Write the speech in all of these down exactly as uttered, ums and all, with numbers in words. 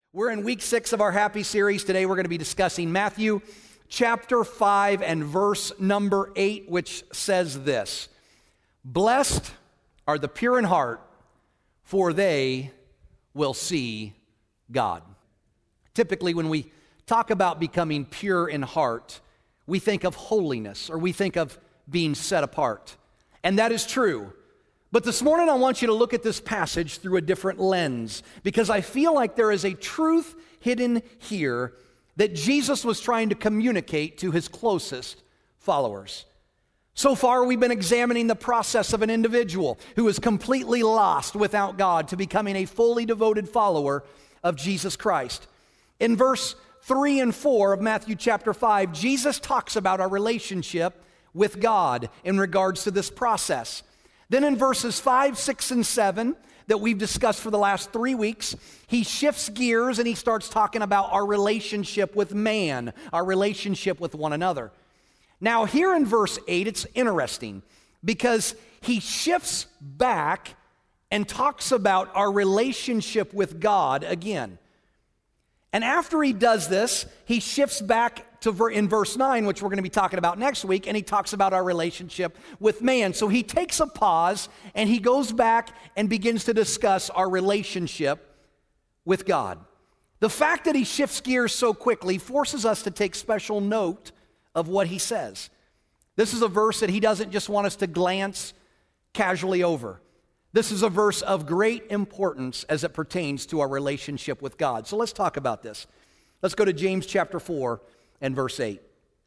We're in week six of our Happy series. Today we're going to be discussing Matthew chapter five and verse number eight, which says this: Blessed are the pure in heart, for they will see God. Typically, when we talk about becoming pure in heart, we think of holiness, or we think of being set apart. And that is true. But this morning I want you to look at this passage through a different lens, because I feel like there is a truth hidden here that Jesus was trying to communicate to his closest followers. So far, we've been examining the process of an individual who is completely lost without God to becoming a fully devoted follower of Jesus Christ. In verse three and four of Matthew chapter five, Jesus talks about our relationship with God in regards to this process. Then in verses five, six, and seven that we've discussed for the last three weeks, he shifts gears and he starts talking about our relationship with man, our relationship with one another. Now here in verse eight, it's interesting because he shifts back and talks about our relationship with God again. And after he does this, he shifts back to ver- in verse nine, which we're going to be talking about next week, and he talks about our relationship with man. So he takes a pause and he goes back and begins to discuss our relationship with God. The fact that he shifts gears so quickly forces us to take special note of what he says. This is a verse that he doesn't just want us to glance casually over. This is a verse of great importance as it pertains to our relationship with God. So let's talk about this. Let's go to James chapter four and verse eight.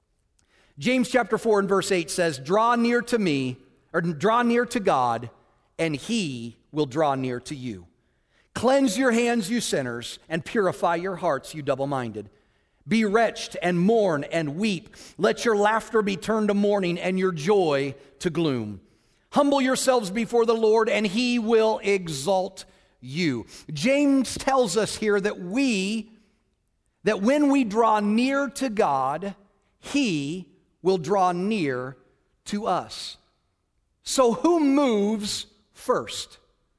James chapter four and verse eight says, Draw near to me, or draw near to God, and he will draw near to you. Cleanse your hands, you sinners, and purify your hearts, you double-minded. Be wretched and mourn and weep. Let your laughter be turned to mourning and your joy to gloom. Humble yourselves before the Lord, and he will exalt you. James tells us here that we, that when we draw near to God, he will draw near to us. So who moves first?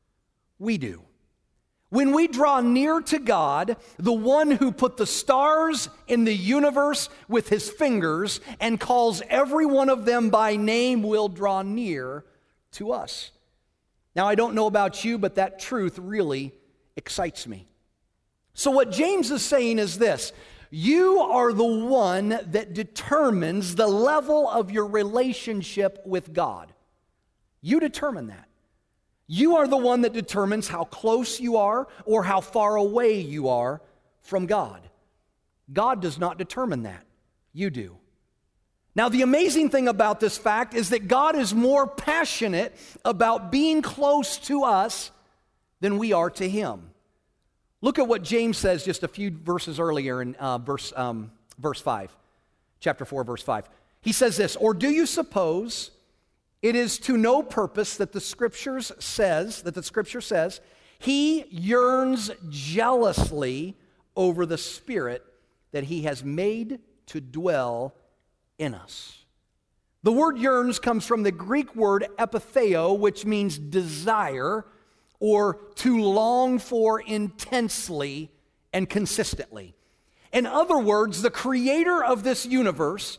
We do. When we draw near to God, the one who put the stars in the universe with his fingers and calls every one of them by name will draw near to us. Now, I don't know about you, but that truth really excites me. So what James is saying is this: you are the one that determines the level of your relationship with God. You determine that. You are the one that determines how close you are or how far away you are from God. God does not determine that. You do. Now, the amazing thing about this fact is that God is more passionate about being close to us than we are to him. Look at what James says just a few verses earlier in uh, verse, um, verse five, chapter four, verse five. He says this: Or do you suppose it is to no purpose that the Scriptures says, that the Scripture says, he yearns jealously over the Spirit that he has made to dwell in us? The word yearns comes from the Greek word epitheo, which means desire or to long for intensely and consistently. In other words, the creator of this universe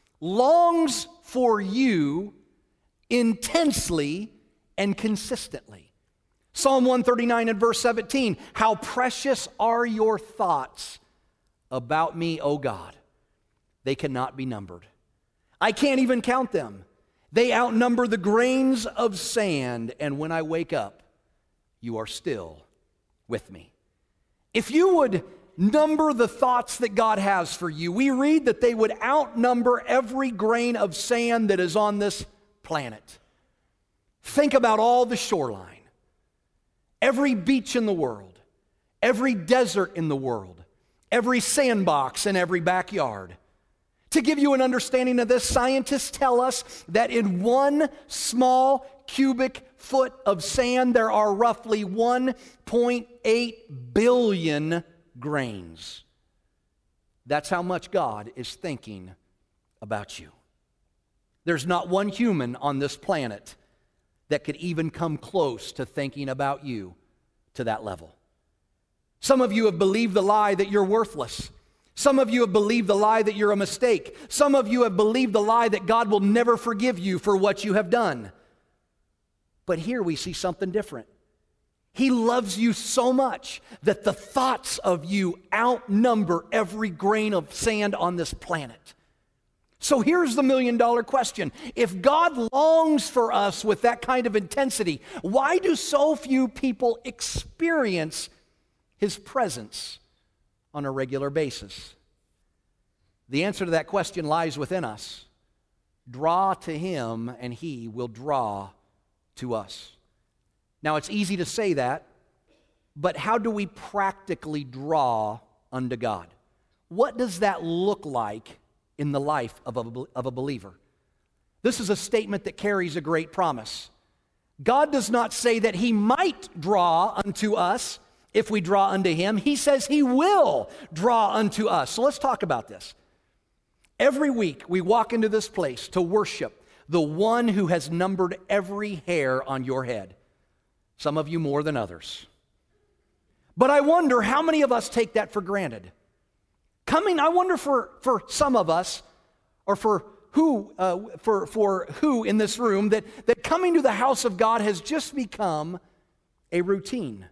longs for you intensely and consistently. Psalm one thirty-nine and verse seventeen, how precious are your thoughts about me, O God. They cannot be numbered. I can't even count them. They outnumber the grains of sand, and when I wake up, you are still with me. If you would number the thoughts that God has for you, we read that they would outnumber every grain of sand that is on this planet. Think about all the shoreline, every beach in the world, every desert in the world, every sandbox in every backyard. To give you an understanding of this, scientists tell us that in one small cubic foot of sand, there are roughly one point eight billion grains. That's how much God is thinking about you. There's not one human on this planet that could even come close to thinking about you to that level. Some of you have believed the lie that you're worthless. Some of you have believed the lie that you're a mistake. Some of you have believed the lie that God will never forgive you for what you have done. But here we see something different. He loves you so much that the thoughts of you outnumber every grain of sand on this planet. So here's the million dollar question. If God longs for us with that kind of intensity, why do so few people experience His presence on a regular basis? The answer to that question lies within us. Draw to Him and He will draw to us. Now, it's easy to say that, but how do we practically draw unto God? What does that look like in the life of a, of a believer? This is a statement that carries a great promise. God does not say that He might draw unto us if we draw unto Him. He says He will draw unto us. So let's talk about this. Every week we walk into this place to worship the one who has numbered every hair on your head. Some of you more than others. But I wonder how many of us take that for granted. Coming, I wonder for, for some of us, or for who, uh, for, for who in this room, that, that coming to the house of God has just become a routine.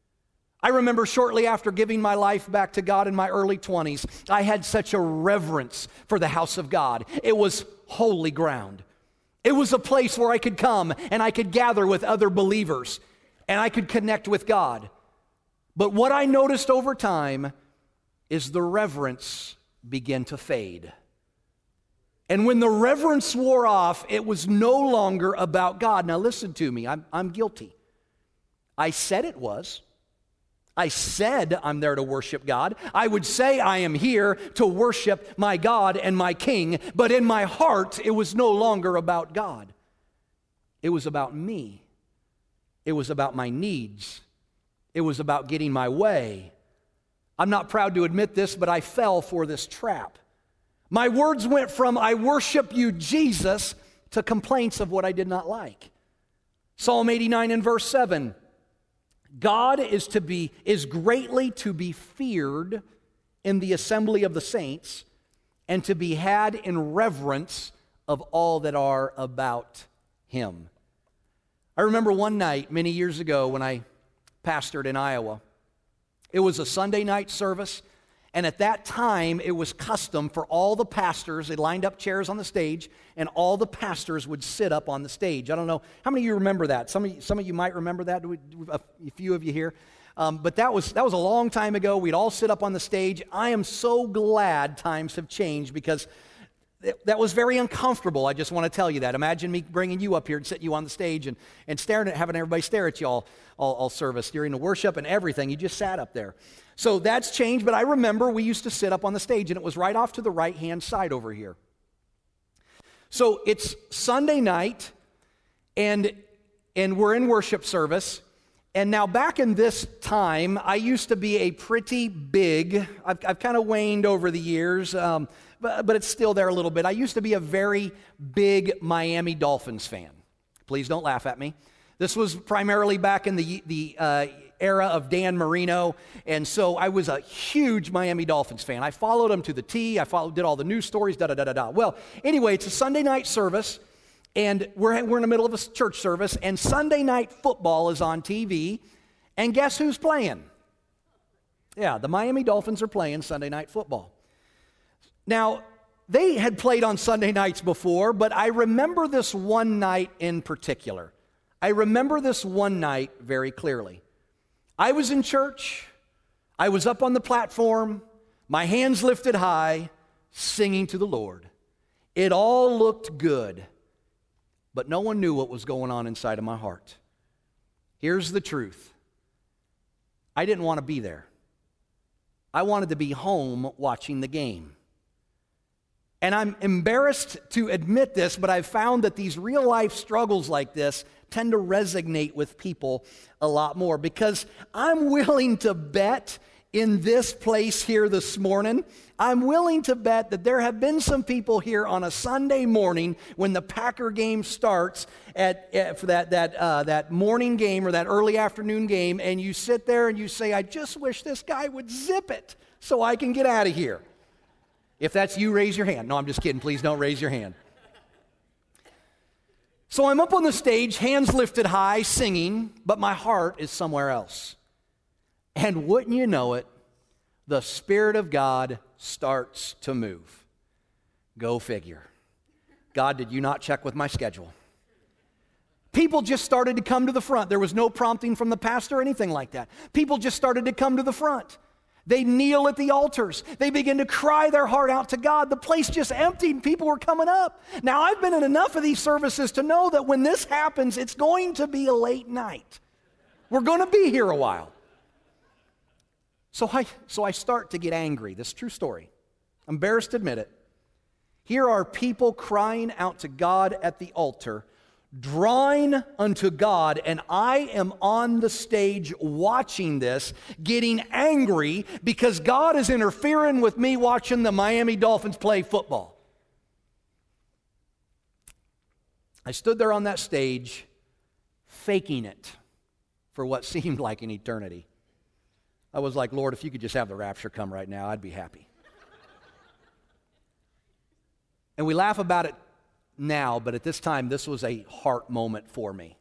I remember shortly after giving my life back to God in my early twenties, I had such a reverence for the house of God. It was holy ground. It was a place where I could come and I could gather with other believers and I could connect with God. But what I noticed over time is the reverence began to fade. And when the reverence wore off, it was no longer about God. Now listen to me, I'm, I'm guilty. I said it was. I said I'm there to worship God. I would say I am here to worship my God and my King, but in my heart, it was no longer about God. It was about me. It was about my needs. It was about getting my way. I'm not proud to admit this, but I fell for this trap. My words went from, I worship you, Jesus, to complaints of what I did not like. Psalm eighty-nine and verse seven, God is to be is greatly to be feared in the assembly of the saints and to be had in reverence of all that are about Him. I remember one night many years ago when I pastored in Iowa. It was a Sunday night service, and at that time it was custom for all the pastors, they lined up chairs on the stage, and all the pastors would sit up on the stage. I don't know, how many of you remember that? Some of you, some of you might remember that, a few of you here. Um, but that was, that was a long time ago. We'd all sit up on the stage. I am so glad times have changed because that was very uncomfortable. I just want to tell you that. Imagine me bringing you up here and sitting you on the stage and, and staring at, having everybody stare at you all, all, all service during the worship and everything. You just sat up there. So that's changed, but I remember we used to sit up on the stage, and it was right off to the right-hand side over here. So it's Sunday night, and, and we're in worship service. And now back in this time, I used to be a pretty big, I've, I've kind of waned over the years, um, but, but it's still there a little bit. I used to be a very big Miami Dolphins fan. Please don't laugh at me. This was primarily back in the, the uh, era of Dan Marino, and so I was a huge Miami Dolphins fan. I followed them to the T. I followed, did all the news stories, da-da-da-da-da. Well, anyway, it's a Sunday night service, and we're, we're in the middle of a church service, and Sunday night football is on T V, and guess who's playing? Yeah, the Miami Dolphins are playing Sunday night football. Now, they had played on Sunday nights before, but I remember this one night in particular. I remember this one night very clearly. I was in church. I was up on the platform, my hands lifted high, singing to the Lord. It all looked good, but no one knew what was going on inside of my heart. Here's the truth. I didn't want to be there. I wanted to be home watching the game. And I'm embarrassed to admit this, but I've found that these real life struggles like this tend to resonate with people a lot more, because I'm willing to bet in this place here this morning, I'm willing to bet that there have been some people here on a Sunday morning when the Packer game starts at, at for that that uh, that morning game or that early afternoon game, and you sit there and you say, I just wish this guy would zip it so I can get out of here. If that's you, raise your hand. No, I'm just kidding. Please don't raise your hand. So I'm up on the stage, hands lifted high, singing, but my heart is somewhere else. And wouldn't you know it, the Spirit of God starts to move. Go figure. God, did you not check with my schedule? People just started to come to the front. There was no prompting from the pastor or anything like that. People just started to come to the front. They kneel at the altars. They begin to cry their heart out to God. The place just emptied and people were coming up. Now, I've been in enough of these services to know that when this happens, it's going to be a late night. We're going to be here a while. So I, so I start to get angry. This is a true story. I'm embarrassed to admit it. Here are people crying out to God at the altar, drawing unto God, and I am on the stage watching this, getting angry because God is interfering with me watching the Miami Dolphins play football. I stood there on that stage, faking it for what seemed like an eternity. I was like, Lord, if you could just have the rapture come right now, I'd be happy. And we laugh about it now, but at this time, this was a heart moment for me.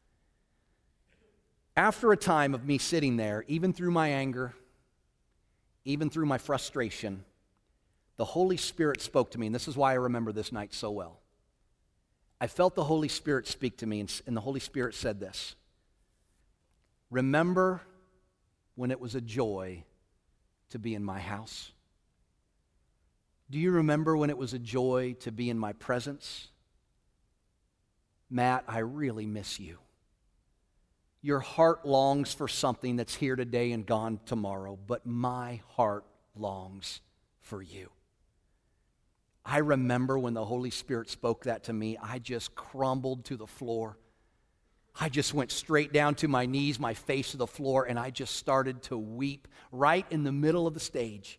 After a time of me sitting there, even through my anger, even through my frustration, the Holy Spirit spoke to me, and this is why I remember this night so well. I felt the Holy Spirit speak to me, and the Holy Spirit said this: remember when it was a joy to be in my house? Do you remember when it was a joy to be in my presence? Matt, I really miss you. Your heart longs for something that's here today and gone tomorrow, but my heart longs for you. I remember when the Holy Spirit spoke that to me, I just crumbled to the floor. I just went straight down to my knees, my face to the floor, and I just started to weep right in the middle of the stage,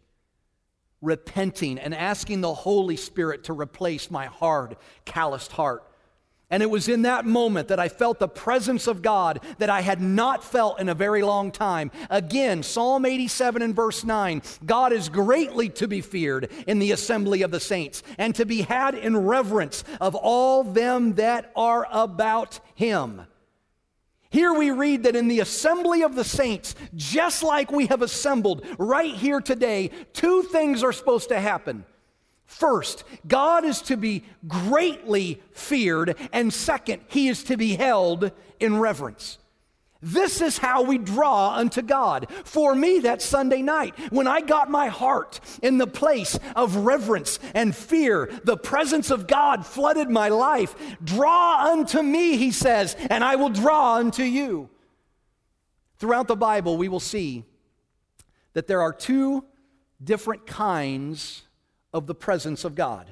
repenting and asking the Holy Spirit to replace my hard, calloused heart. And it was in that moment that I felt the presence of God that I had not felt in a very long time. Again, Psalm eighty-seven and verse nine, God is greatly to be feared in the assembly of the saints, and to be had in reverence of all them that are about him. Here we read that in the assembly of the saints, just like we have assembled right here today, two things are supposed to happen. First, God is to be greatly feared, and second, he is to be held in reverence. This is how we draw unto God. For me, that Sunday night, when I got my heart in the place of reverence and fear, the presence of God flooded my life. Draw unto me, he says, and I will draw unto you. Throughout the Bible, we will see that there are two different kinds of the presence of God.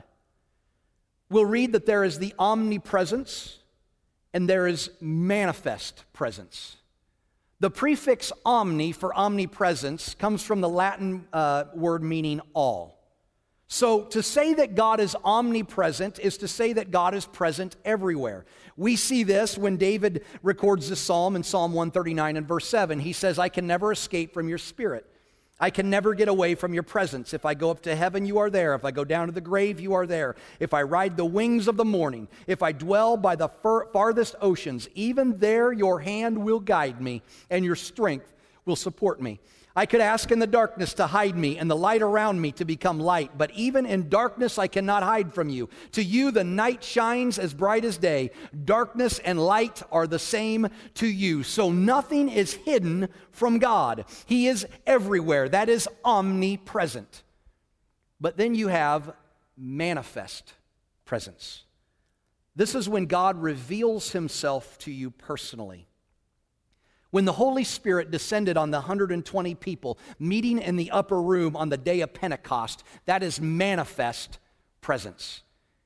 We'll read that there is the omnipresence and there is manifest presence. The prefix omni for omnipresence comes from the Latin uh, word meaning all. So to say that God is omnipresent is to say that God is present everywhere. We see this when David records this psalm in Psalm one thirty-nine and verse seven. He says, I can never escape from your spirit. I can never get away from your presence. If I go up to heaven, you are there. If I go down to the grave, you are there. If I ride the wings of the morning, if I dwell by the far- farthest oceans, even there your hand will guide me, and your strength will support me. I could ask in the darkness to hide me, and the light around me to become light. But even in darkness I cannot hide from you. To you the night shines as bright as day. Darkness and light are the same to you. So nothing is hidden from God. He is everywhere. That is omnipresent. But then you have manifest presence. This is when God reveals himself to you personally. When the Holy Spirit descended on the one hundred twenty people meeting in the upper room on the day of Pentecost, that is manifest presence.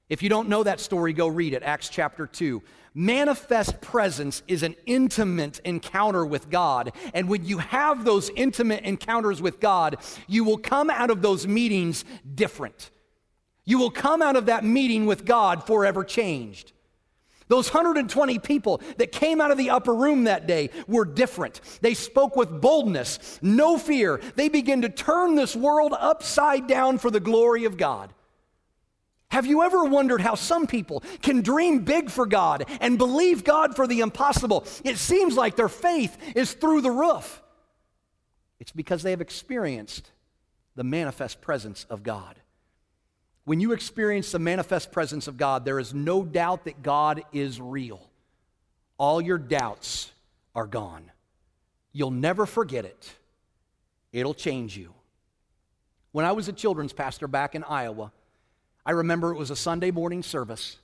If you don't know that story, go read it, Acts chapter two. Manifest presence is an intimate encounter with God. And when you have those intimate encounters with God, you will come out of those meetings different. You will come out of that meeting with God forever changed. Those one hundred twenty people that came out of the upper room that day were different. They spoke with boldness, no fear. They began to turn this world upside down for the glory of God. Have you ever wondered how some people can dream big for God and believe God for the impossible? It seems like their faith is through the roof. It's because they have experienced the manifest presence of God. When you experience the manifest presence of God, there is no doubt that God is real. All your doubts are gone. You'll never forget it. It'll change you. When I was a children's pastor back in Iowa, I remember it was a Sunday morning service.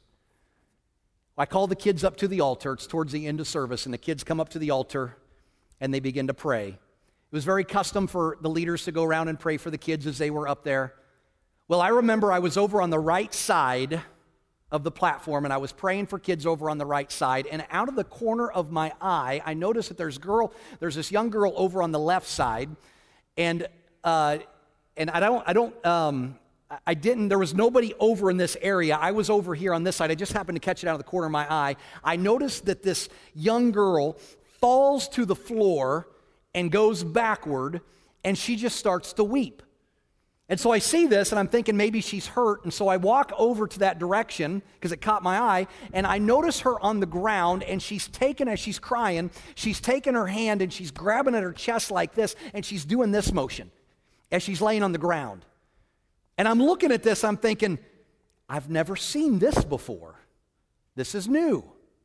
I called the kids up to the altar. It's towards the end of service, and the kids come up to the altar, and they begin to pray. It was very custom for the leaders to go around and pray for the kids as they were up there. Well, I remember I was over on the right side of the platform, and I was praying for kids over on the right side, and out of the corner of my eye, I noticed that there's girl, there's this young girl over on the left side, and uh, and I don't, I don't, um, I didn't, there was nobody over in this area. I was over here on this side. I just happened to catch it out of the corner of my eye. I noticed that this young girl falls to the floor and goes backward, and she just starts to weep. And so I see this, and I'm thinking maybe she's hurt, and so I walk over to that direction because it caught my eye, and I notice her on the ground, and she's taken, as she's crying, she's taken her hand, and she's grabbing at her chest like this, and she's doing this motion as she's laying on the ground. And I'm looking at this, I'm thinking, I've never seen this before. This is new.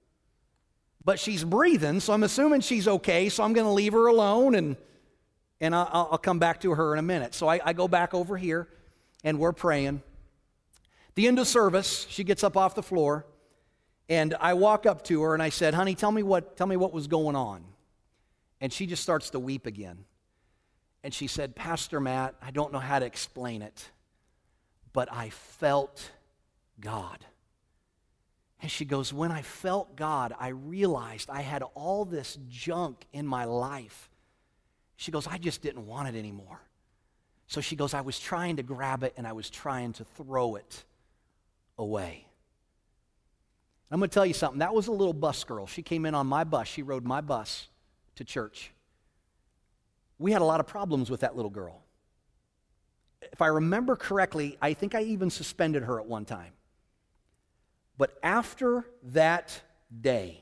But she's breathing, so I'm assuming she's okay, so I'm going to leave her alone, and, and I'll, I'll come back to her in a minute. So I, I go back over here, and we're praying. At the end of service, she gets up off the floor, and I walk up to her, and I said, honey, tell me what, tell me what was going on. And she just starts to weep again. And she said, Pastor Matt, I don't know how to explain it, but I felt God. And she goes, when I felt God, I realized I had all this junk in my life. She goes, I just didn't want it anymore. So she goes, I was trying to grab it and I was trying to throw it away. I'm going to tell you something. That was a little bus girl. She came in on my bus. She rode my bus to church. We had a lot of problems with that little girl. If I remember correctly, I think I even suspended her at one time. But after that day,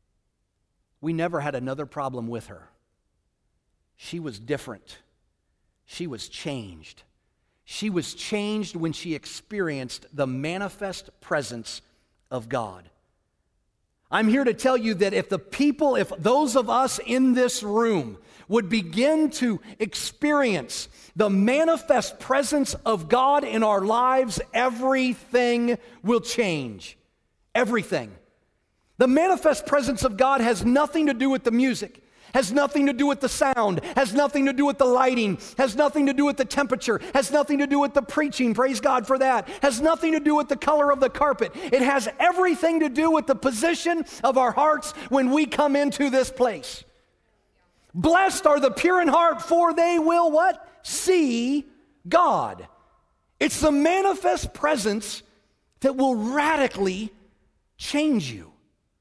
we never had another problem with her. She was different. She was changed. She was changed when she experienced the manifest presence of God. I'm here to tell you that if the people, if those of us in this room would begin to experience the manifest presence of God in our lives, everything will change. Everything. The manifest presence of God has nothing to do with the music, has nothing to do with the sound, has nothing to do with the lighting, has nothing to do with the temperature, has nothing to do with the preaching, praise God for that, has nothing to do with the color of the carpet. It has everything to do with the position of our hearts when we come into this place. Blessed are the pure in heart, for they will what? See God. It's the manifest presence that will radically change you.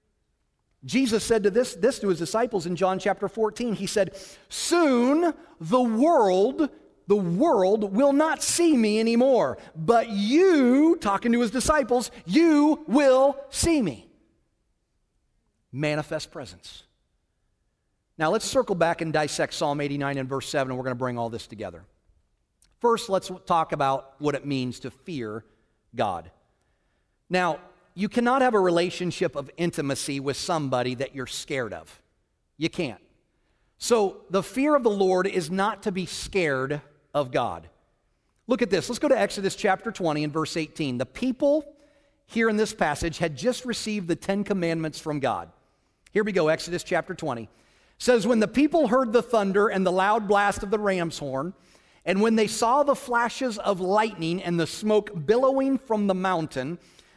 Jesus said to this, this to his disciples in John chapter fourteen. He said, soon the world, the world will not see me anymore, but you, talking to his disciples, you will see me. Manifest presence. Now let's circle back and dissect Psalm eighty-nine and verse seven, and we're going to bring all this together. First, let's talk about what it means to fear God. Now, you cannot have a relationship of intimacy with somebody that you're scared of. You can't. So the fear of the Lord is not to be scared of God. Look at this. Let's go to Exodus chapter twenty and verse eighteen. The people here in this passage had just received the Ten Commandments from God. Here we go, Exodus chapter twenty. It says, when the people heard the thunder and the loud blast of the ram's horn, and when they saw the flashes of lightning and the smoke billowing from the mountain,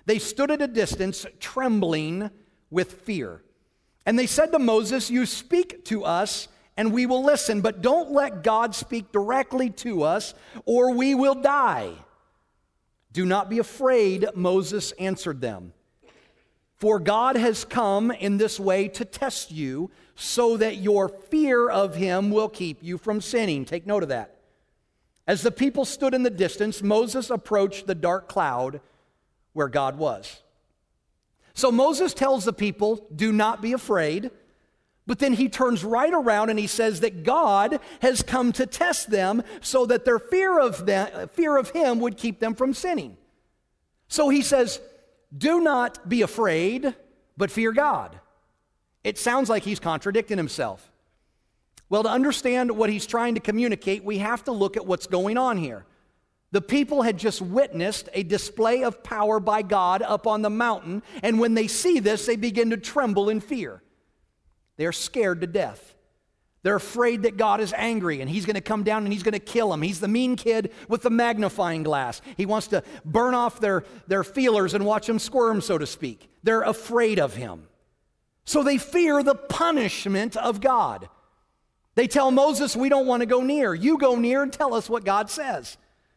They stood at a distance, trembling with fear. And they said to Moses, "You speak to us, and we will listen, but don't let God speak directly to us, or we will die." "Do not be afraid," Moses answered them. "For God has come in this way to test you, so that your fear of him will keep you from sinning." Take note of that. As the people stood in the distance, Moses approached the dark cloud where God was. So Moses tells the people, "Do not be afraid." But then he turns right around and he says that God has come to test them so that their fear of them, fear of him would keep them from sinning. So he says, "Do not be afraid, but fear God." It sounds like he's contradicting himself. Well, to understand what he's trying to communicate, we have to look at what's going on here. The people had just witnessed a display of power by God up on the mountain, and when they see this, they begin to tremble in fear. They're scared to death. They're afraid that God is angry and he's going to come down and he's going to kill them. He's the mean kid with the magnifying glass. He wants to burn off their, their feelers and watch them squirm, so to speak. They're afraid of him. So they fear the punishment of God. They tell Moses, "We don't want to go near. You go near and tell us what God says."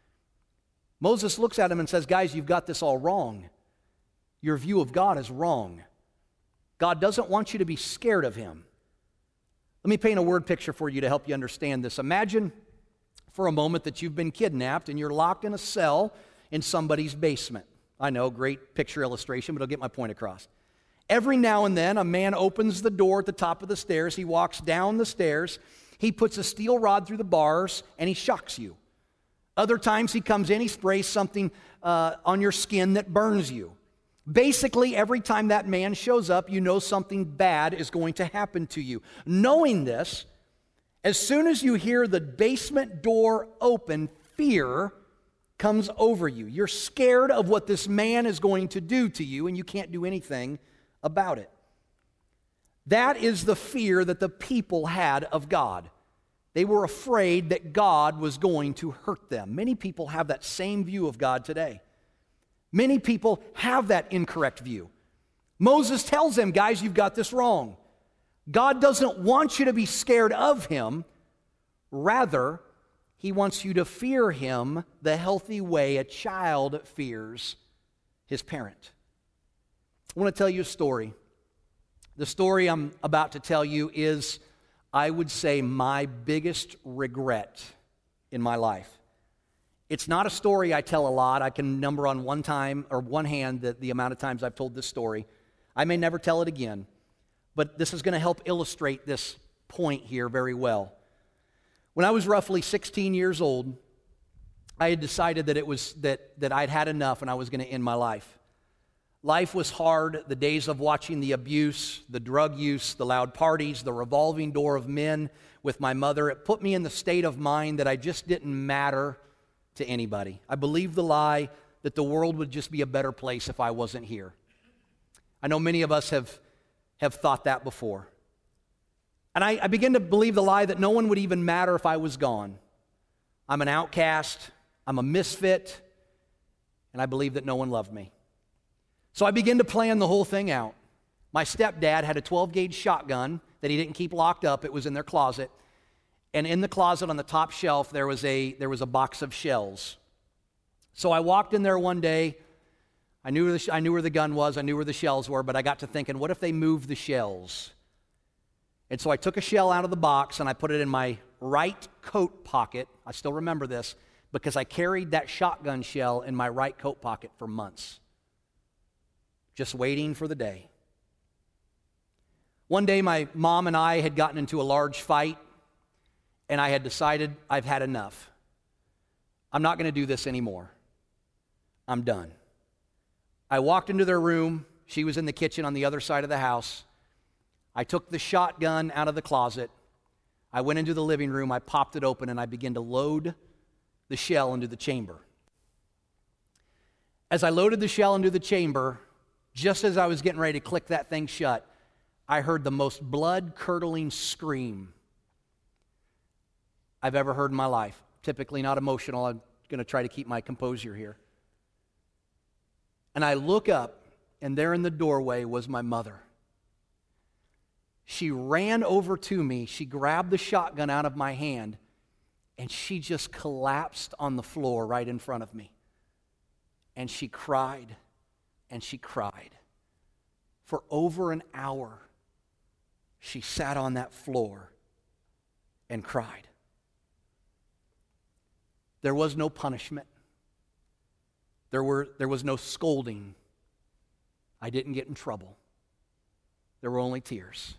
Moses looks at him and says, "Guys, you've got this all wrong. Your view of God is wrong. God doesn't want you to be scared of him." Let me paint a word picture for you to help you understand this. Imagine for a moment that you've been kidnapped and you're locked in a cell in somebody's basement. I know, great picture illustration, but it'll get my point across. Every now and then, a man opens the door at the top of the stairs. He walks down the stairs. He puts a steel rod through the bars, and he shocks you. Other times, he comes in, he sprays something uh, on your skin that burns you. Basically, every time that man shows up, you know something bad is going to happen to you. Knowing this, as soon as you hear the basement door open, fear comes over you. You're scared of what this man is going to do to you, and you can't do anything about it. That is the fear that the people had of God. They were afraid that God was going to hurt them. Many people have that same view of God today. Many people have that incorrect view. Moses tells them, "Guys, you've got this wrong. God doesn't want you to be scared of him. Rather, he wants you to fear him the healthy way a child fears his parent." I want to tell you a story. The story I'm about to tell you is, I would say, my biggest regret in my life. It's not a story I tell a lot. I can number on one time or one hand the, the amount of times I've told this story. I may never tell it again, but this is going to help illustrate this point here very well. When I was roughly sixteen years old, I had decided that it was that, that I'd had enough and I was going to end my life. Life was hard. The days of watching the abuse, the drug use, the loud parties, the revolving door of men with my mother, it put me in the state of mind that I just didn't matter to anybody. I believed the lie that the world would just be a better place if I wasn't here. I know many of us have, have thought that before. And I, I began to believe the lie that no one would even matter if I was gone. I'm an outcast, I'm a misfit, and I believed that no one loved me. So I began to plan the whole thing out. My stepdad had a twelve gauge shotgun that he didn't keep locked up. It was in their closet. And in the closet on the top shelf, there was a, there was a box of shells. So I walked in there one day. I knew, where the, I knew where the gun was. I knew where the shells were. But I got to thinking, what if they moved the shells? And so I took a shell out of the box and I put it in my right coat pocket. I still remember this because I carried that shotgun shell in my right coat pocket for months, just waiting for the day. One day, my mom and I had gotten into a large fight, and I had decided I've had enough. I'm not going to do this anymore. I'm done. I walked into their room. She was in the kitchen on the other side of the house. I took the shotgun out of the closet. I went into the living room. I popped it open, and I began to load the shell into the chamber. As I loaded the shell into the chamber, just as I was getting ready to click that thing shut, I heard the most blood-curdling scream I've ever heard in my life. Typically not emotional. I'm going to try to keep my composure here. And I look up, and there in the doorway was my mother. She ran over to me. She grabbed the shotgun out of my hand, and she just collapsed on the floor right in front of me. And she cried, and she cried. For over an hour, she sat on that floor and cried. There was no punishment. There were, there was no scolding. I didn't get in trouble. There were only tears.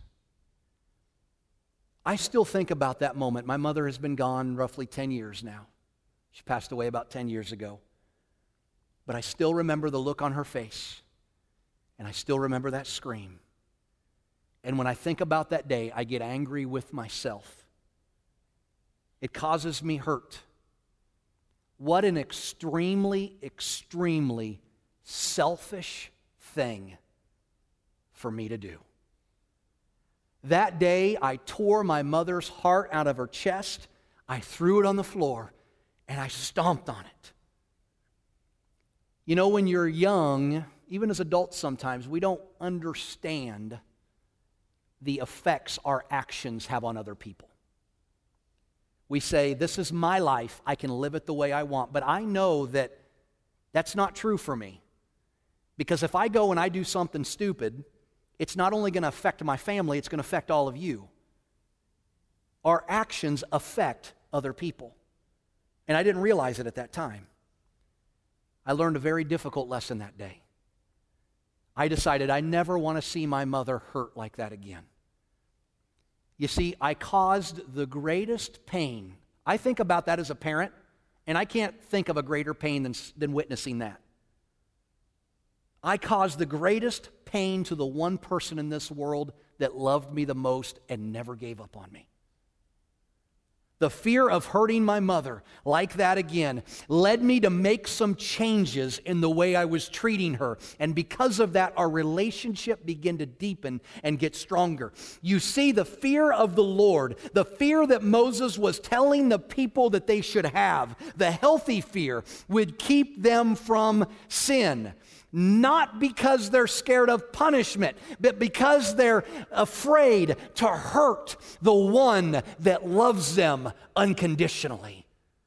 I still think about that moment. My mother has been gone roughly ten years now. She passed away about ten years ago. But I still remember the look on her face, and I still remember that scream. And when I think about that day, I get angry with myself. It causes me hurt. What an extremely, extremely selfish thing for me to do. That day, I tore my mother's heart out of her chest, I threw it on the floor, and I stomped on it. You know, when you're young, even as adults sometimes, we don't understand the effects our actions have on other people. We say, this is my life, I can live it the way I want, but I know that that's not true for me. Because if I go and I do something stupid, it's not only going to affect my family, it's going to affect all of you. Our actions affect other people. And I didn't realize it at that time. I learned a very difficult lesson that day. I decided I never want to see my mother hurt like that again. You see, I caused the greatest pain. I think about that as a parent, and I can't think of a greater pain than, than witnessing that. I caused the greatest pain to the one person in this world that loved me the most and never gave up on me. The fear of hurting my mother like that again led me to make some changes in the way I was treating her. And because of that, our relationship began to deepen and get stronger. You see, the fear of the Lord, the fear that Moses was telling the people that they should have, the healthy fear, would keep them from sin. Not because they're scared of punishment, but because they're afraid to hurt the one that loves them unconditionally.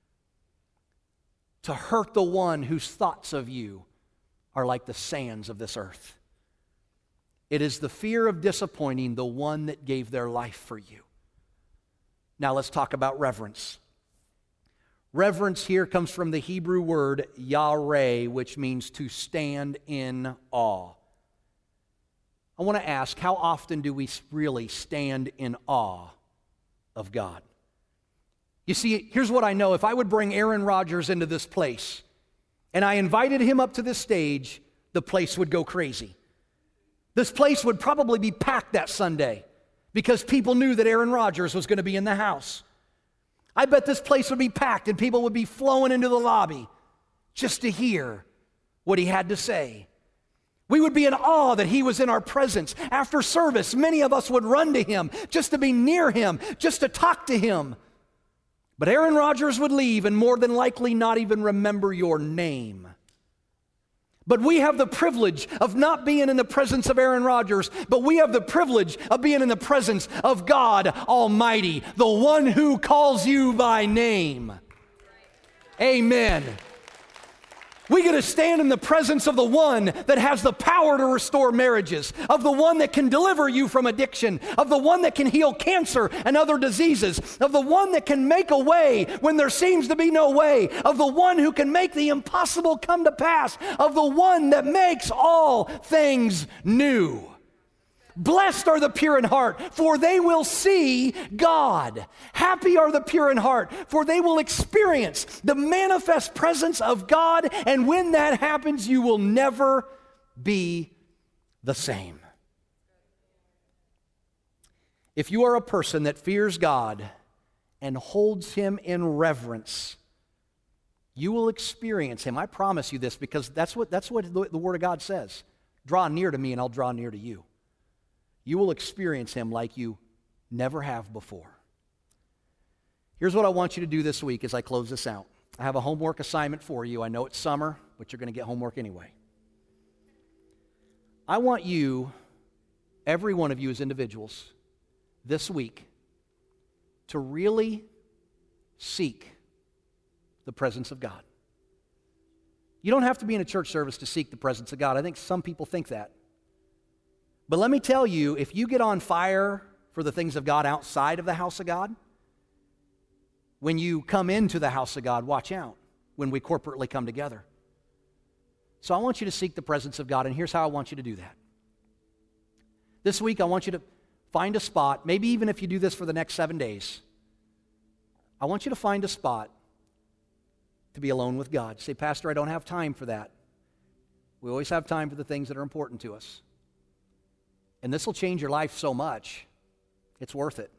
To hurt the one whose thoughts of you are like the sands of this earth. It is the fear of disappointing the one that gave their life for you. Now let's talk about reverence. Reverence here comes from the Hebrew word yareh, which means to stand in awe. I want to ask, how often do we really stand in awe of God? You see, here's what I know. If I would bring Aaron Rodgers into this place, and I invited him up to this stage, the place would go crazy. This place would probably be packed that Sunday because people knew that Aaron Rodgers was going to be in the house. I bet this place would be packed and people would be flowing into the lobby just to hear what he had to say. We would be in awe that he was in our presence. After service, many of us would run to him just to be near him, just to talk to him. But Aaron Rodgers would leave and more than likely not even remember your name. But we have the privilege of not being in the presence of Aaron Rodgers, but we have the privilege of being in the presence of God Almighty, the one who calls you by name. Amen. We get to stand in the presence of the one that has the power to restore marriages, of the one that can deliver you from addiction, of the one that can heal cancer and other diseases, of the one that can make a way when there seems to be no way, of the one who can make the impossible come to pass, of the one that makes all things new. Blessed are the pure in heart, for they will see God. Happy are the pure in heart, for they will experience the manifest presence of God, and when that happens, you will never be the same. If you are a person that fears God and holds Him in reverence, you will experience Him. I promise you this, because that's what, that's what the Word of God says. Draw near to me and I'll draw near to you. You will experience Him like you never have before. Here's what I want you to do this week as I close this out. I have a homework assignment for you. I know it's summer, but you're going to get homework anyway. I want you, every one of you as individuals, this week, to really seek the presence of God. You don't have to be in a church service to seek the presence of God. I think some people think that. But let me tell you, if you get on fire for the things of God outside of the house of God, when you come into the house of God, watch out when we corporately come together. So I want you to seek the presence of God, and here's how I want you to do that. This week, I want you to find a spot, maybe even if you do this for the next seven days, I want you to find a spot to be alone with God. Say, Pastor, I don't have time for that. We always have time for the things that are important to us. And this will change your life so much, it's worth it.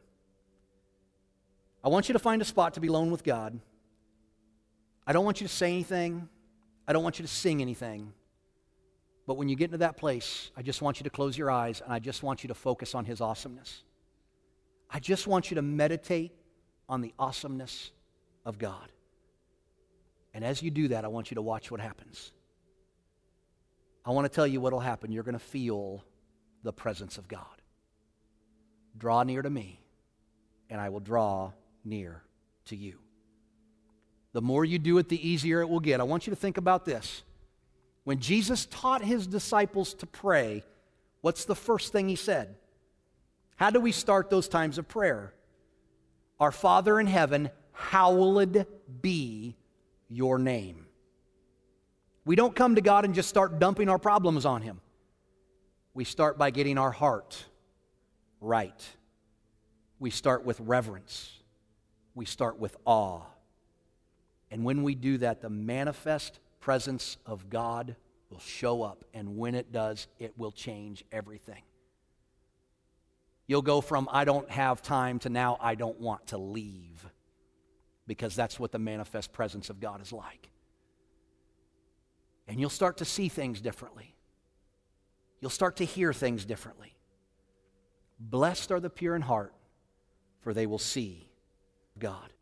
I want you to find a spot to be alone with God. I don't want you to say anything. I don't want you to sing anything. But when you get into that place, I just want you to close your eyes and I just want you to focus on His awesomeness. I just want you to meditate on the awesomeness of God. And as you do that, I want you to watch what happens. I want to tell you what will happen. You're going to feel the presence of God. Draw near to me, and I will draw near to you. The more you do it, the easier it will get. I want you to think about this. When Jesus taught His disciples to pray, what's the first thing He said? How do we start those times of prayer? Our Father in heaven, hallowed be your name. We don't come to God and just start dumping our problems on Him. We start by getting our heart right. We start with reverence. We start with awe. And when we do that, the manifest presence of God will show up. And when it does, it will change everything. You'll go from, I don't have time, to now, I don't want to leave. Because that's what the manifest presence of God is like. And you'll start to see things differently. You'll start to hear things differently. Blessed are the pure in heart, for they will see God.